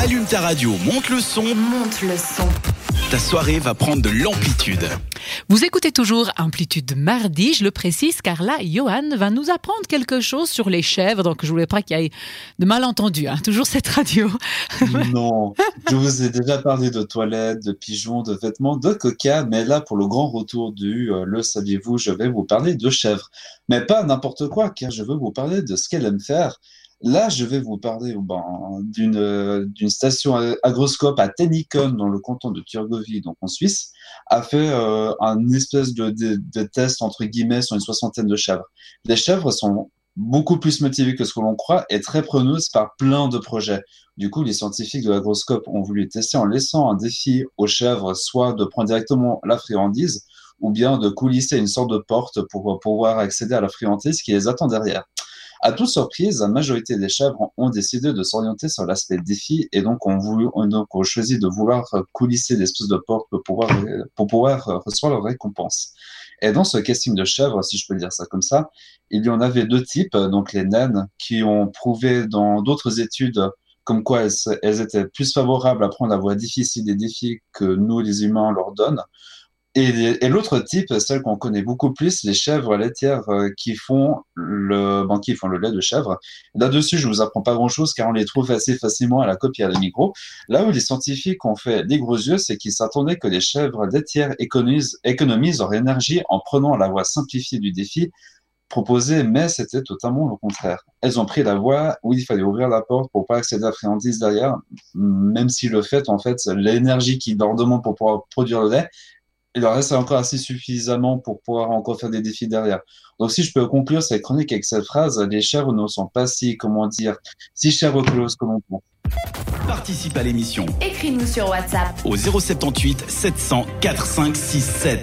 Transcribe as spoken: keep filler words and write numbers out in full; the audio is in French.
Allume ta radio, monte le son. Monte le son. Ta soirée va prendre de l'amplitude. Vous écoutez toujours Amplitude mardi, je le précise, car là, Johan va nous apprendre quelque chose sur les chèvres. Donc, je ne voulais pas qu'il y ait de malentendus, hein, toujours cette radio. Non, je vous ai déjà parlé de toilettes, de pigeons, de vêtements, de coca, mais là, pour le grand retour du euh, le saviez-vous, je vais vous parler de chèvres. Mais pas n'importe quoi, car je veux vous parler de ce qu'elles aiment faire. Là, je vais vous parler ben, d'une euh, d'une station agroscope à Tennicon, dans le canton de Thurgovie, donc en Suisse, a fait euh, un espèce de, de, de test, entre guillemets, sur une soixantaine de chèvres. Les chèvres sont beaucoup plus motivées que ce que l'on croit et très preneuses par plein de projets. Du coup, les scientifiques de l'agroscope ont voulu tester en laissant un défi aux chèvres, soit de prendre directement la friandise, ou bien de coulisser une sorte de porte pour pouvoir accéder à la friandise qui les attend derrière. À toute surprise, la majorité des chèvres ont décidé de s'orienter sur l'aspect défi et donc ont, voulu, ont donc ont choisi de vouloir coulisser l'espèce de porte pour pouvoir, pour pouvoir recevoir leur récompense. Et dans ce casting de chèvres, si je peux dire ça comme ça, il y en avait deux types, donc les naines, qui ont prouvé dans d'autres études comme quoi elles, elles étaient plus favorables à prendre la voie difficile des défis que nous, les humains, leur donnent. Et, et l'autre type, celle qu'on connaît beaucoup plus, les chèvres laitières euh, qui font le, bon, qui font le lait de chèvre. Là-dessus, je vous apprends pas grand-chose car on les trouve assez facilement à la copie à la Migros. Là où les scientifiques ont fait des gros yeux, c'est qu'ils s'attendaient que les chèvres laitières économisent, économisent leur énergie en prenant la voie simplifiée du défi proposé, mais c'était totalement le contraire. Elles ont pris la voie où il fallait ouvrir la porte pour pas accéder à la friandise derrière, même si le fait, en fait, l'énergie qu'ils leur demandent pour pouvoir produire le lait, il leur reste encore assez suffisamment pour pouvoir encore faire des défis derrière. Donc, si je peux conclure cette chronique avec cette phrase, les chèvres ne sont pas si, comment dire, si chèvres que l'on pense. Participe à l'émission. Écris-nous sur WhatsApp Au zéro sept huit sept cents quatre cinq six sept.